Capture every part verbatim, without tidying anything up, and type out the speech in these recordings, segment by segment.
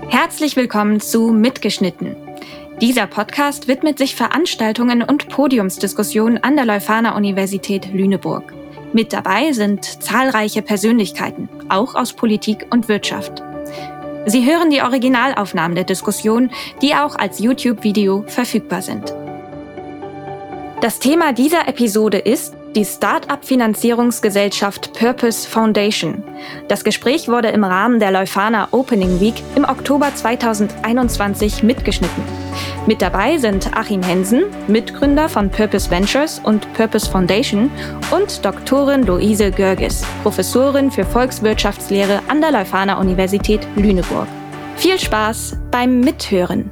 Herzlich willkommen zu Mitgeschnitten. Dieser Podcast widmet sich Veranstaltungen und Podiumsdiskussionen an der Leuphana Universität Lüneburg. Mit dabei sind zahlreiche Persönlichkeiten, auch aus Politik und Wirtschaft. Sie hören die Originalaufnahmen der Diskussion, die auch als YouTube-Video verfügbar sind. Das Thema dieser Episode ist die Start-up-Finanzierungsgesellschaft Purpose Foundation. Das Gespräch wurde im Rahmen der Leuphana Opening Week im Oktober zweitausendeinundzwanzig mitgeschnitten. Mit dabei sind Achim Hensen, Mitgründer von Purpose Ventures und Purpose Foundation, und Doktorin Luise Görges, Professorin für Volkswirtschaftslehre an der Leuphana Universität Lüneburg. Viel Spaß beim Mithören!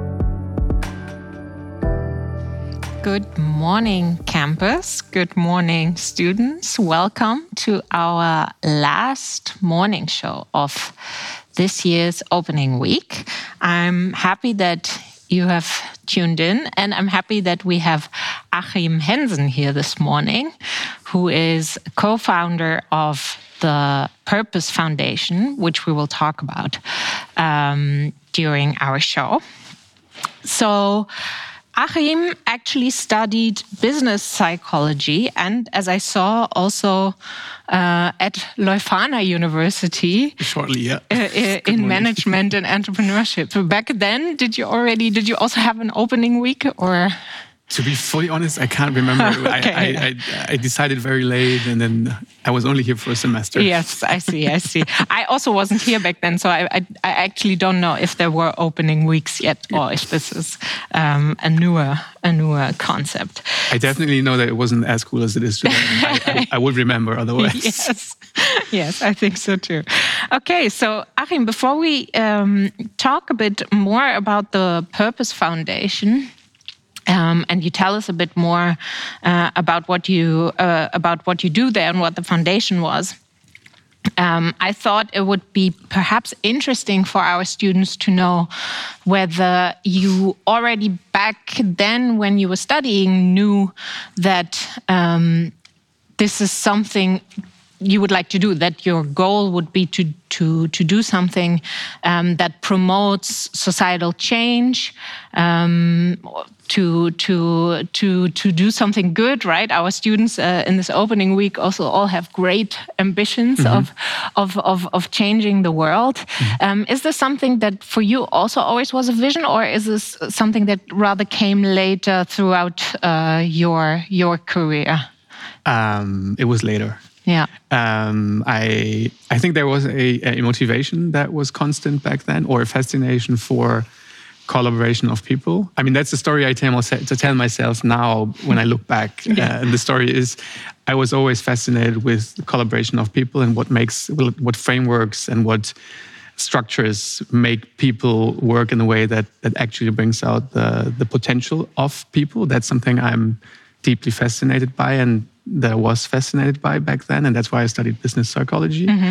Good morning, campus. Good morning, students. Welcome to our last morning show of this year's opening week. I'm happy that you have tuned in, and I'm happy that we have Achim Hensen here this morning, who is co-founder of the Purpose Foundation, which we will talk about um, during our show. So, Achim actually studied business psychology and, as I saw, also uh, at Leuphana University. Shortly, yeah. Uh, in management and entrepreneurship. So back then, did you already, did you also have an opening week, or? To be fully honest, I can't remember. Okay. I, I, I, I decided very late, and then I was only here for a semester. Yes, I see, I see. I also wasn't here back then, so I, I, I actually don't know if there were opening weeks yet, or if this is um, a newer a newer concept. I definitely know that it wasn't as cool as it is today. I, I, I would remember otherwise. Yes, yes, I think so too. Okay, so Achim, before we um, talk a bit more about the Purpose Foundation, Um, and you tell us a bit more uh, about what you uh, about what you do there and what the foundation was. Um, I thought it would be perhaps interesting for our students to know whether you already back then, when you were studying, knew that um, this is something you would like to do, that your goal would be to to to do something um, that promotes societal change, um, to to to to do something good, right? Our students uh, in this opening week also all have great ambitions mm-hmm. of, of of of changing the world. Mm-hmm. Um, is this something that for you also always was a vision, or is this something that rather came later throughout uh, your your career? Um, it was later. Yeah. Um, I I think there was a, a motivation that was constant back then, or a fascination for collaboration of people. I mean, that's the story I tell, to tell myself now when I look back. Yeah. Uh, and the story is, I was always fascinated with the collaboration of people and what makes, what frameworks and what structures make people work in a way that that actually brings out the the potential of people. That's something I'm deeply fascinated by, and that I was fascinated by back then, and that's why I studied business psychology. Mm-hmm.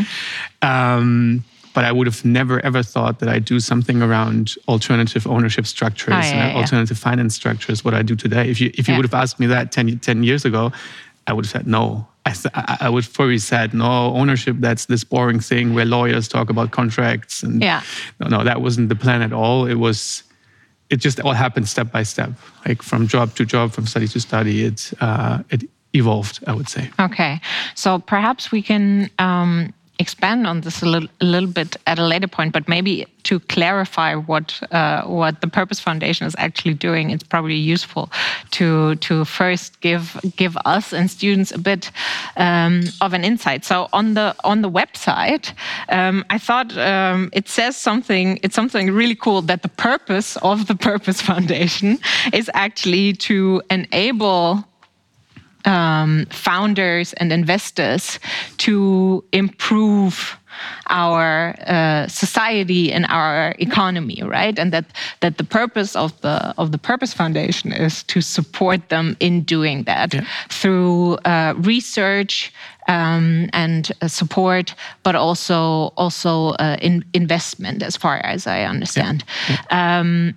Um, but I would have never ever thought that I'd do something around alternative ownership structures oh, yeah, and yeah. alternative finance structures, what I do today. If you if you yeah. would have asked me that ten, ten years ago, I would have said no. I, I would have probably said, no, ownership, that's this boring thing where lawyers talk about contracts. And yeah. no, no, that wasn't the plan at all. It was... It just all happened step by step, like from job to job, from study to study. It uh, it evolved, I would say. Okay, so perhaps we can um, expand on this a little, a little bit at a later point, but maybe to clarify what uh, what the Purpose Foundation is actually doing, it's probably useful to to first give give us and students a bit um, of an insight. So on the on the website, um, I thought um, it says something. It's something really cool, that the purpose of the Purpose Foundation is actually to enable Um, founders and investors to improve our uh, society and our economy, right? And that that the purpose of the of the Purpose Foundation is to support them in doing that yeah. through uh, research um, and uh, support, but also also uh, in investment, as far as I understand. Yeah. Yeah. Um,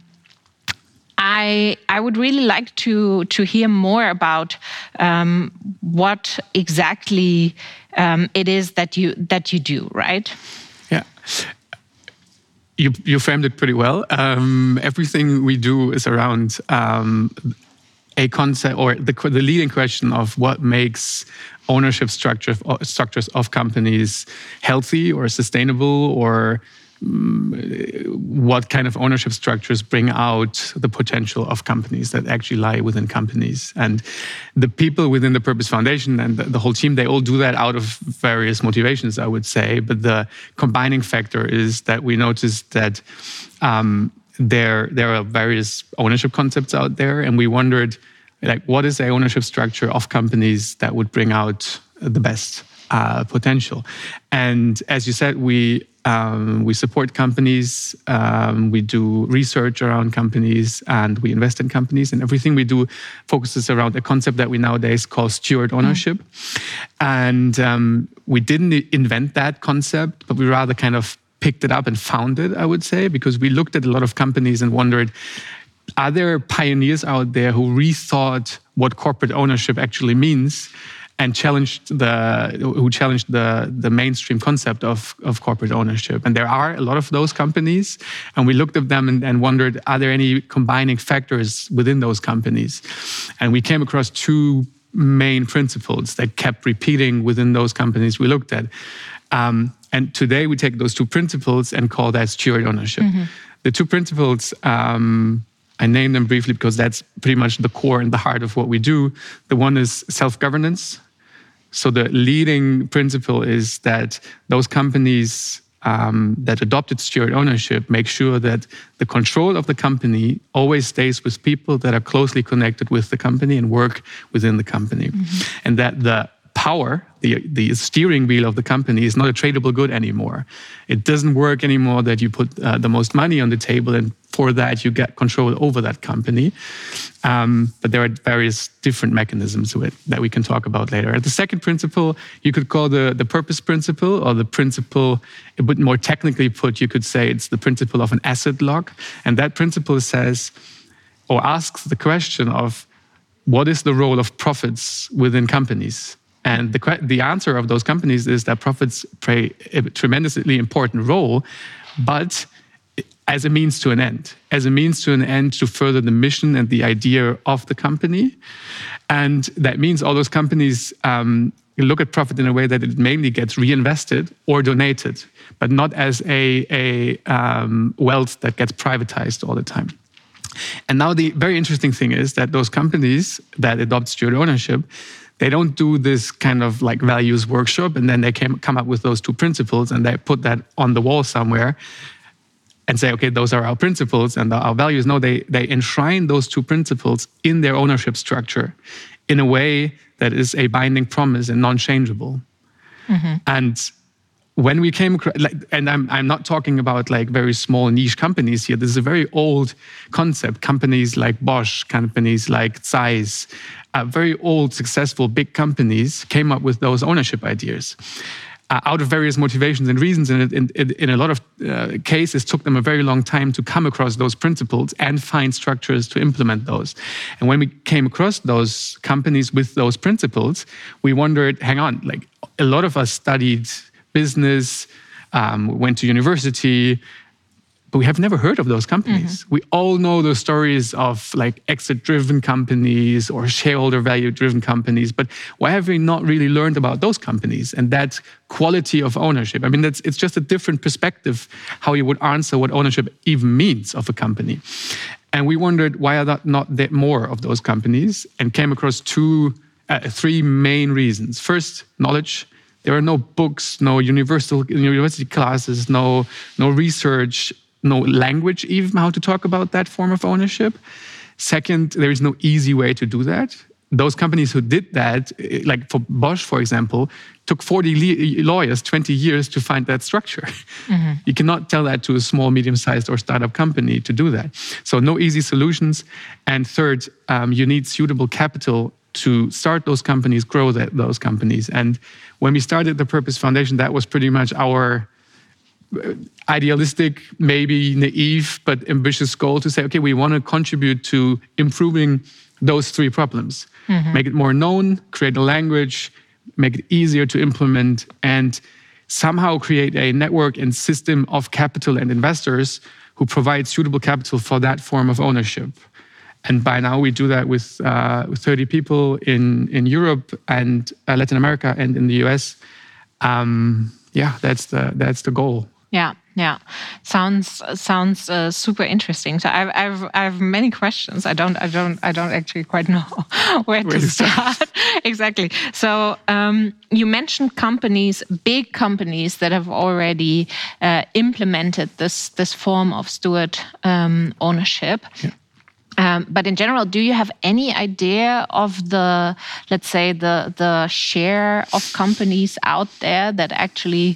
I I would really like to to hear more about um, what exactly um, it is that you that you do, right? Yeah. you you framed it pretty well. Um, everything we do is around um, a concept or the the leading question of what makes ownership structure structures of companies healthy or sustainable, or um, what kind of ownership structures bring out the potential of companies that actually lie within companies. And the people within the Purpose Foundation and the, the whole team, they all do that out of various motivations, I would say. But the combining factor is that we noticed that um, there there are various ownership concepts out there, and we wondered, like, what is the ownership structure of companies that would bring out the best uh, potential? And as you said, we um, we support companies, um, we do research around companies, and we invest in companies. And everything we do focuses around a concept that we nowadays call steward ownership. Mm. And um, we didn't invent that concept, but we rather kind of picked it up and found it, I would say, because we looked at a lot of companies and wondered, are there pioneers out there who rethought what corporate ownership actually means and challenged the who challenged the, the mainstream concept of, of corporate ownership? And there are a lot of those companies, and we looked at them and, and wondered, are there any combining factors within those companies? And we came across two main principles that kept repeating within those companies we looked at. Um, and today we take those two principles and call that steward ownership. Mm-hmm. The two principles, um, I name them briefly because that's pretty much the core and the heart of what we do. The one is self-governance. So the leading principle is that those companies um, that adopted steward ownership make sure that the control of the company always stays with people that are closely connected with the company and work within the company. Mm-hmm. And that the power, the, the steering wheel of the company is not a tradable good anymore. It doesn't work anymore that you put uh, the most money on the table and for that you get control over that company. Um, but there are various different mechanisms to it that we can talk about later. And the second principle, you could call the, the purpose principle, or the principle, a bit more technically put, you could say it's the principle of an asset lock. And that principle says, or asks the question of, what is the role of profits within companies? And the the answer of those companies is that profits play a tremendously important role, but as a means to an end, as a means to an end to further the mission and the idea of the company. And that means all those companies um, look at profit in a way that it mainly gets reinvested or donated, but not as a, a um, wealth that gets privatized all the time. And now the very interesting thing is that those companies that adopt steward ownership, they don't do this kind of like values workshop and then they came, come up with those two principles and they put that on the wall somewhere and say, okay, those are our principles and our values. No, they, they enshrine those two principles in their ownership structure in a way that is a binding promise and non-changeable. Mm-hmm. And when we came across, like, and I'm I'm not talking about like very small niche companies here. This is a very old concept. Companies like Bosch, companies like Zeiss, uh, very old, successful, big companies came up with those ownership ideas. Uh, out of various motivations and reasons, and in, in, in a lot of uh, cases, took them a very long time to come across those principles and find structures to implement those. And when we came across those companies with those principles, we wondered, hang on, like a lot of us studied business, um, went to university, but we have never heard of those companies. Mm-hmm. We all know the stories of like exit-driven companies or shareholder value-driven companies, but why have we not really learned about those companies and that quality of ownership? I mean, that's it's just a different perspective how you would answer what ownership even means of a company. And we wondered, why are there not there more of those companies? And came across two, uh, three main reasons. First, knowledge. There are no books, no universal university classes, no no research, no language even how to talk about that form of ownership. Second, there is no easy way to do that. Those companies who did that, like for Bosch, for example, took forty lawyers, twenty years to find that structure. Mm-hmm. You cannot tell that to a small, medium-sized or startup company to do that. So no easy solutions. And third, um, you need suitable capital to start those companies, grow that, those companies. And when we started the Purpose Foundation, that was pretty much our idealistic, maybe naive, but ambitious goal to say, okay, we want to contribute to improving those three problems. Mm-hmm. Make it more known, create a language, make it easier to implement, and somehow create a network and system of capital and investors who provide suitable capital for that form of ownership. And by now we do that with, uh, with thirty people in, in Europe and uh, Latin America and in the U S. Um, yeah, that's the that's the goal. Yeah, yeah, sounds sounds uh, super interesting. So I've I've I have many questions. I don't I don't I don't actually quite know where, where to start. start. Exactly. So um, you mentioned companies, big companies that have already uh, implemented this this form of steward um, ownership. Yeah. Um, but in general, do you have any idea of the, let's say, the the share of companies out there that actually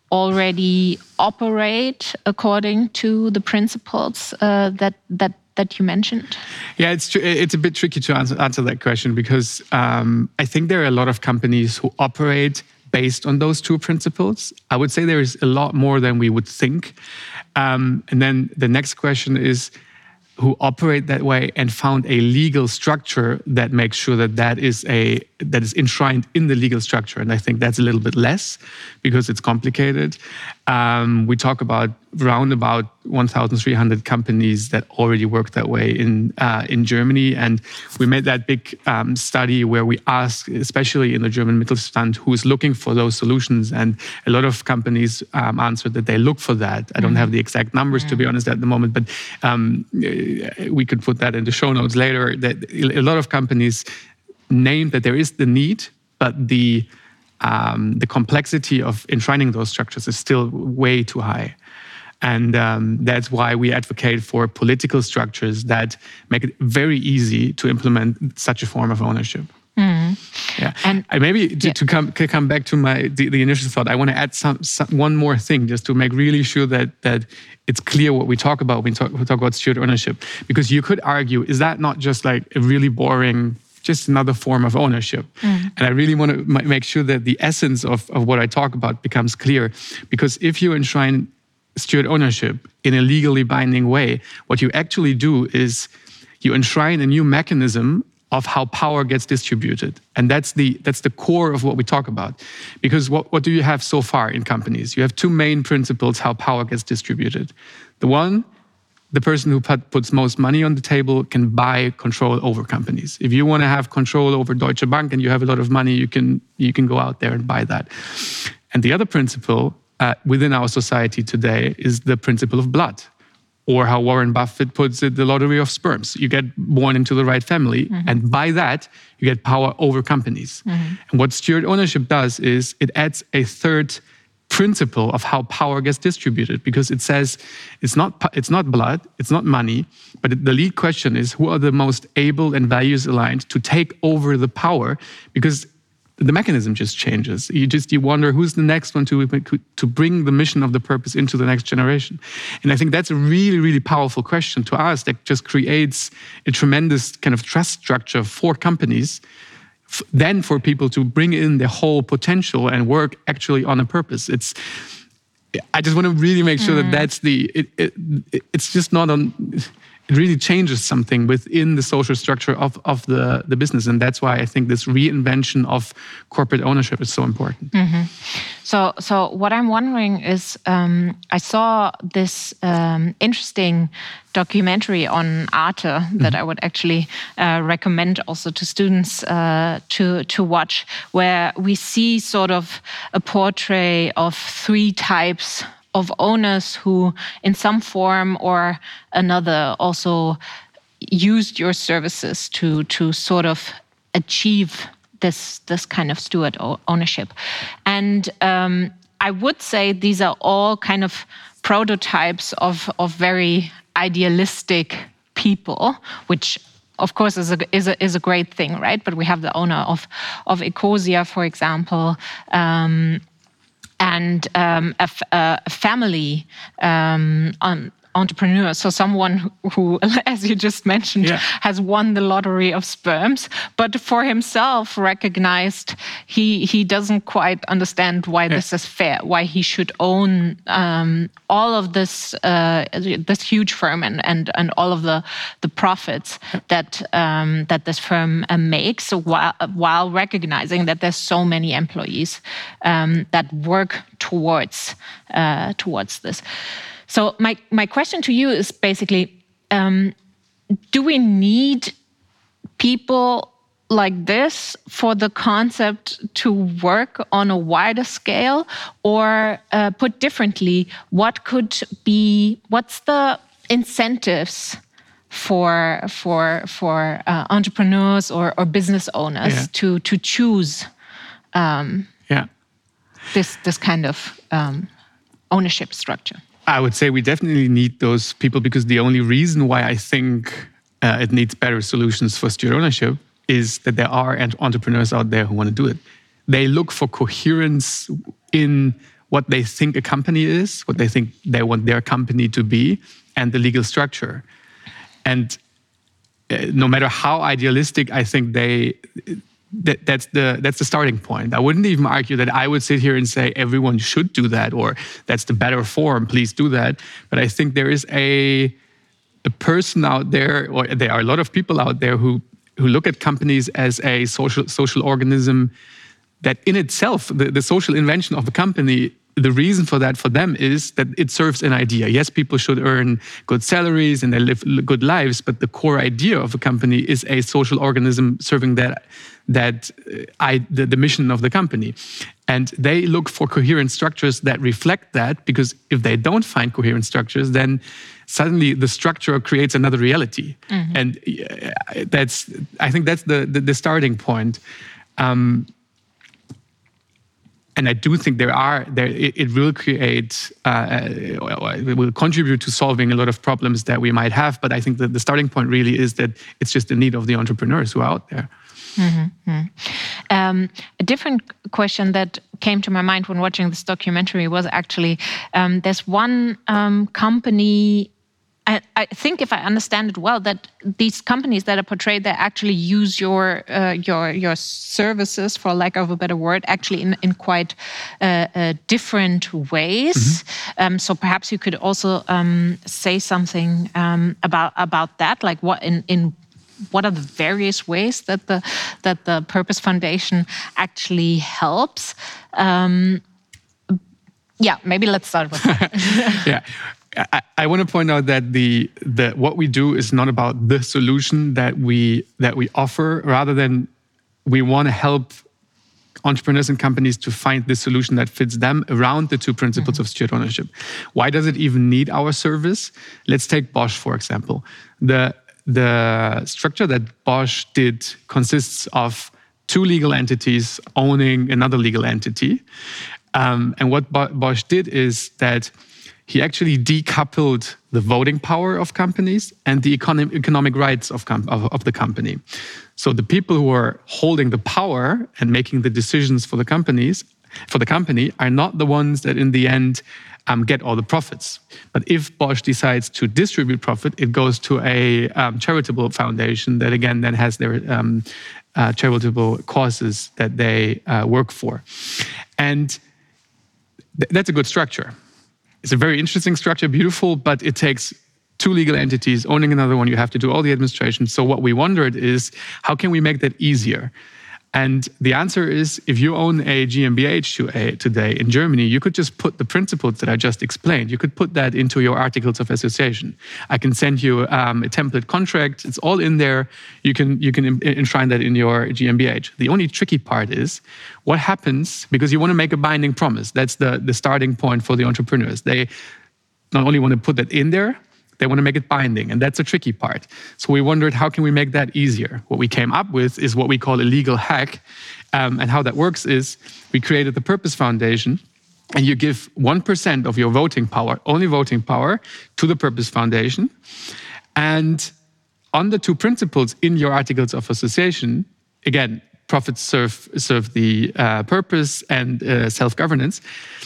already operate according to the principles uh, that that that you mentioned? Yeah, it's tr- it's a bit tricky to answer, answer that question because um, I think there are a lot of companies who operate based on those two principles. I would say there is a lot more than we would think. Um, and then the next question is, who operate that way and found a legal structure that makes sure that that is a that is enshrined in the legal structure. And I think that's a little bit less because it's complicated. Um, we talk about around about one thousand three hundred companies that already work that way in uh, in Germany. And we made that big um, study where we asked, especially in the German Mittelstand, who is looking for those solutions. And a lot of companies um, answered that they look for that. I don't mm-hmm. have the exact numbers, mm-hmm. to be honest, at the moment, but um, we could put that in the show notes later. That a lot of companies named that there is the need, but the um, the complexity of enshrining those structures is still way too high. And um, that's why we advocate for political structures that make it very easy to implement such a form of ownership. Mm. Yeah, and, and maybe to, yeah. to come to come back to my the, the initial thought, I want to add some, some one more thing just to make really sure that that it's clear what we talk about when we talk, we talk about steward ownership. Because you could argue, is that not just like a really boring, just another form of ownership? Mm. And I really want to m- make sure that the essence of, of what I talk about becomes clear. Because if you enshrine steward ownership in a legally binding way, what you actually do is you enshrine a new mechanism of how power gets distributed. And that's the that's the core of what we talk about. Because what, what do you have so far in companies? You have two main principles how power gets distributed. The one, the person who put, puts most money on the table can buy control over companies. If you want to have control over Deutsche Bank and you have a lot of money, you can you can go out there and buy that. And the other principle uh, within our society today is the principle of blood. Or how Warren Buffett puts it, the lottery of sperms. You get born into the right family, mm-hmm. and by that, you get power over companies. Mm-hmm. And what steward ownership does is it adds a third principle of how power gets distributed, because it says it's not it's not blood, it's not money, but the lead question is who are the most able and values aligned to take over the power, because the mechanism just changes. You just you wonder who's the next one to to bring the mission of the purpose into the next generation. And I think that's a really, really powerful question to ask that just creates a tremendous kind of trust structure for companies, f- then for people to bring in their whole potential and work actually on a purpose. It's I just want to really make sure mm. that that's the it, it, it's just not on. It really changes something within the social structure of, of the, the business. And that's why I think this reinvention of corporate ownership is so important. Mm-hmm. So so what I'm wondering is, um, I saw this um, interesting documentary on Arte mm-hmm. that I would actually uh, recommend also to students uh, to, to watch, where we see sort of a portrait of three types of owners who in some form or another also used your services to to sort of achieve this this kind of steward ownership. And um, I would say these are all kind of prototypes of, of very idealistic people, which of course is a, is a, is a great thing, right? But we have the owner of, of Ecosia, for example, um, and um, a, f- a family um, on entrepreneur, so someone who, who, as you just mentioned, yeah. has won the lottery of sperms, but for himself recognized he he doesn't quite understand why yeah. this is fair, why he should own um, all of this uh, this huge firm and, and and all of the the profits yeah. that um, that this firm uh, makes, while while recognizing that there's so many employees um, that work towards uh, towards this. So my my question to you is basically, um, do we need people like this for the concept to work on a wider scale? Or uh, put differently, what could be, what's the incentives for for for uh, entrepreneurs or, or business owners yeah. to to choose um, yeah. this this kind of um, ownership structure? I would say we definitely need those people, because the only reason why I think uh, it needs better solutions for steward ownership is that there are entrepreneurs out there who want to do it. They look for coherence in what they think a company is, what they think they want their company to be, and the legal structure. And uh, no matter how idealistic, I think they that, that's the that's the starting point. I wouldn't even argue that I would sit here and say everyone should do that, or that's the better form, please do that. But I think there is a a person out there, or there are a lot of people out there who who look at companies as a social social organism that in itself, the, the social invention of a company, the reason for that for them is that it serves an idea. Yes, people should earn good salaries and they live good lives, but the core idea of a company is a social organism serving that that uh, I, the, the mission of the company. And they look for coherent structures that reflect that, because if they don't find coherent structures, then suddenly the structure creates another reality. Mm-hmm. And uh, that's, I think that's the, the, the starting point. Um, And I do think there are there it, it will create uh, it will contribute to solving a lot of problems that we might have. But I think that the starting point really is that it's just the need of the entrepreneurs who are out there. Mm-hmm. Um, a different question that came to my mind when watching this documentary was actually um, there's one um, company. I, I think, if I understand it well, that these companies that are portrayed, they actually use your uh, your your services, for lack of a better word, actually in in quite uh, uh, different ways. Mm-hmm. Um, so perhaps you could also um, say something um, about about that, like what in in what are the various ways that the that the Purpose Foundation actually helps. Um, yeah, maybe let's start with that. yeah. I, I want to point out that the the what we do is not about the solution that we that we offer, rather than we want to help entrepreneurs and companies to find the solution that fits them around the two principles mm-hmm. of steward ownership. Why does it even need our service? Let's take Bosch, for example. The the structure that Bosch did consists of two legal entities owning another legal entity. Um, and what Bo- Bosch did is that he actually decoupled the voting power of companies and the economic, economic rights of, com- of, of the company. So the people who are holding the power and making the decisions for the companies, for the company, are not the ones that in the end um, get all the profits. But if Bosch decides to distribute profit, it goes to a um, charitable foundation that again then has their um, uh, charitable causes that they uh, work for. And th- that's a good structure. It's a very interesting structure, beautiful, but it takes two legal entities owning another one. You have to do all the administration. So what we wondered is, how can we make that easier? And the answer is, if you own a GmbH today in Germany, you could just put the principles that I just explained. You could put that into your articles of association. I can send you um, a template contract. It's all in there. You can you can enshrine that in your GmbH. The only tricky part is what happens, because you want to make a binding promise. That's the, the starting point for the entrepreneurs. They not only want to put that in there, they want to make it binding, and that's a tricky part. So we wondered, how can we make that easier? What we came up with is what we call a legal hack. Um, and how that works is, we created the Purpose Foundation, and you give one percent of your voting power, only voting power, to the Purpose Foundation. And on the two principles in your articles of association, again, profits serve, serve the uh, purpose and uh, self-governance.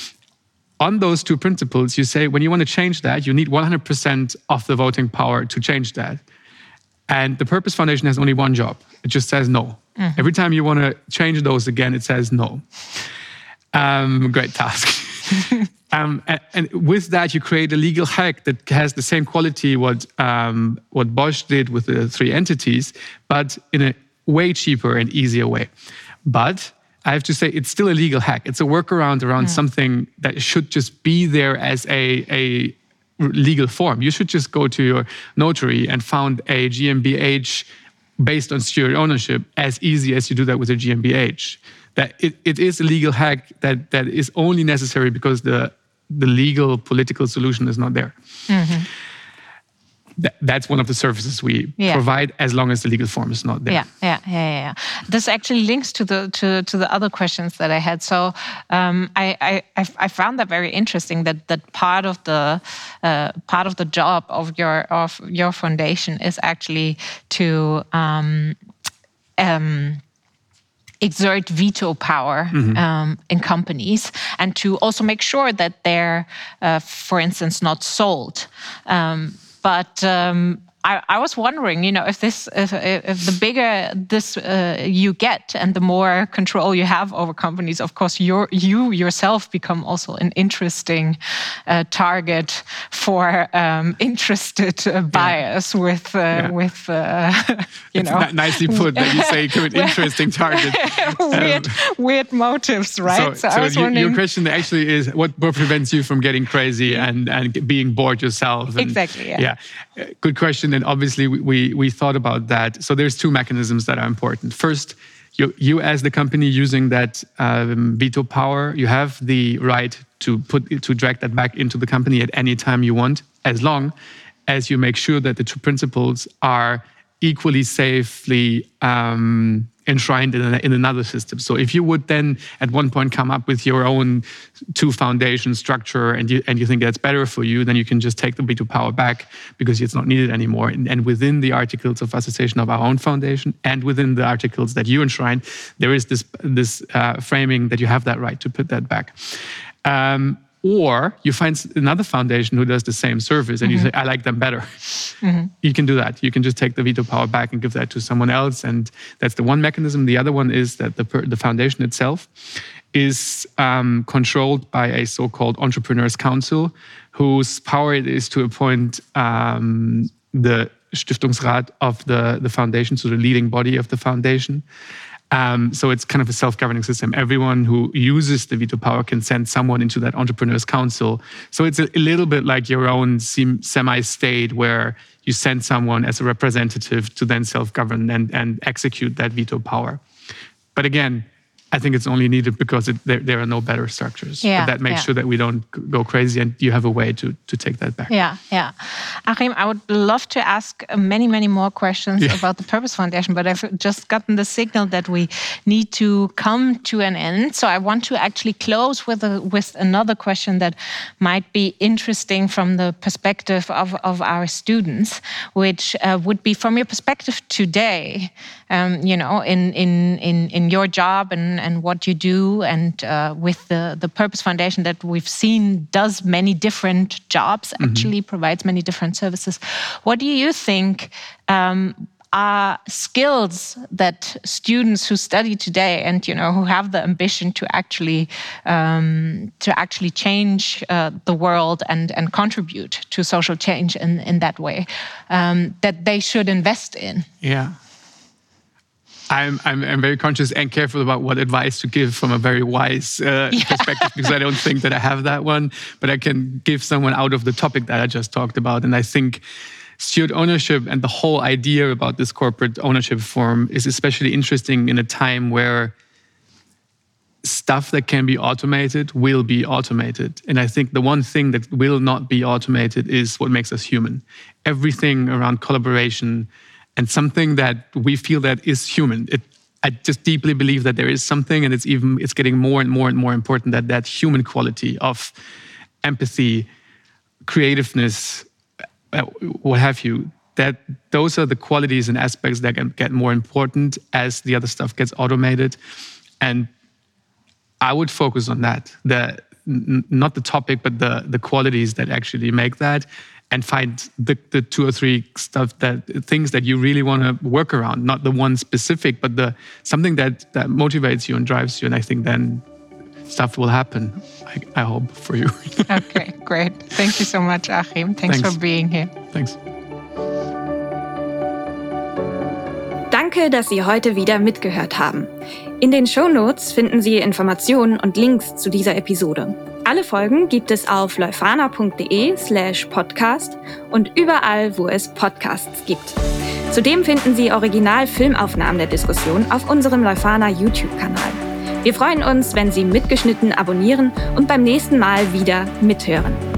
On those two principles, you say, when you want to change that, you need one hundred percent of the voting power to change that. And the Purpose Foundation has only one job. It just says no. Mm-hmm. Every time you want to change those again, it says no. Um, great task. um, and, and with that, you create a legal hack that has the same quality what um, what Bosch did with the three entities, but in a way cheaper and easier way. But I have to say it's still a legal hack. It's a workaround around mm. something that should just be there as a, a legal form. You should just go to your notary and found a G m B H based on steward ownership as easy as you do that with a G m B H. That it, it is a legal hack that, that is only necessary because the, the legal political solution is not there. Mm-hmm. That, that's one of the services we yeah. provide as long as the legal form is not there. Yeah, yeah, yeah, yeah. This actually links to the to, to the other questions that I had. So um, I, I I found that very interesting. That that part of the uh, part of the job of your of your foundation is actually to um, um, exert veto power mm-hmm. um, in companies, and to also make sure that they're, uh, for instance, not sold. Um, But um, I, I was wondering, you know, if this, if, if the bigger this uh, you get and the more control you have over companies, of course, you're, you yourself become also an interesting uh, target for um, interested uh, buyers yeah. with, uh, yeah. with uh, you it's know, n- nicely put that you say an interesting target. weird, um, weird motives, right? So, so, so I was you, wondering, your question actually is what, what prevents you from getting crazy and, and being bored yourself? And, exactly. Yeah. yeah. Good question. And obviously, we, we we thought about that. So there's two mechanisms that are important. First, you you as the company using that um, veto power, you have the right to put to drag that back into the company at any time you want, as long as you make sure that the two principles are equally safely um, enshrined in, a, in another system. So if you would then at one point come up with your own two foundation structure and you and you think that's better for you, then you can just take the veto power back because it's not needed anymore. And, and within the articles of association of our own foundation and within the articles that you enshrine, there is this, this uh, framing that you have that right to put that back. Um, Or you find another foundation who does the same service and mm-hmm. you say, I like them better. Mm-hmm. You can do that. You can just take the veto power back and give that to someone else. And that's the one mechanism. The other one is that the, the foundation itself is um, controlled by a so-called Entrepreneurs Council, whose power it is to appoint um, the Stiftungsrat of the, the foundation, so the leading body of the foundation. Um, so it's kind of a self-governing system. Everyone who uses the veto power can send someone into that Entrepreneurs Council. So it's a, a little bit like your own semi-state where you send someone as a representative to then self-govern and, and execute that veto power. But again, I think it's only needed because it, there, there are no better structures. Yeah, but that makes yeah. sure that we don't go crazy and you have a way to, to take that back. Yeah, yeah. Achim, I would love to ask many, many more questions yeah. about the Purpose Foundation, but I've just gotten the signal that we need to come to an end. So I want to actually close with a, with another question that might be interesting from the perspective of, of our students, which uh, would be from your perspective today, um, you know, in, in, in, in your job and and what you do, and uh, with the, the Purpose Foundation that we've seen does many different jobs, actually mm-hmm. provides many different services. What do you think um, are skills that students who study today and, you know, who have the ambition to actually um, to actually change uh, the world and, and contribute to social change in, in that way, um, that they should invest in? Yeah. I'm, I'm I'm very conscious and careful about what advice to give from a very wise uh, yeah. perspective, because I don't think that I have that one, but I can give someone out of the topic that I just talked about. And I think steward ownership and the whole idea about this corporate ownership form is especially interesting in a time where stuff that can be automated will be automated. And I think the one thing that will not be automated is what makes us human. Everything around collaboration and something that we feel that is human. It, I just deeply believe that there is something, and it's even it's getting more and more and more important that that human quality of empathy, creativeness, uh, what have you, that those are the qualities and aspects that can get more important as the other stuff gets automated. And I would focus on that, the n- not the topic, but the the qualities that actually make that. And find the, the two or three stuff that things that you really want to work around, not the one specific, but the something that, that motivates you and drives you. And I think then stuff will happen, I, I hope, for you. Okay, great. Thank you so much, Achim. Thanks, Thanks for being here. Thanks. Danke, dass Sie heute wieder mitgehört haben. In den Shownotes finden Sie Informationen und Links zu dieser Episode. Alle Folgen gibt es auf leuphana.de slash podcast und überall, wo es Podcasts gibt. Zudem finden Sie Original-Filmaufnahmen der Diskussion auf unserem Leuphana YouTube-Kanal. Wir freuen uns, wenn Sie mitgeschnitten abonnieren und beim nächsten Mal wieder mithören.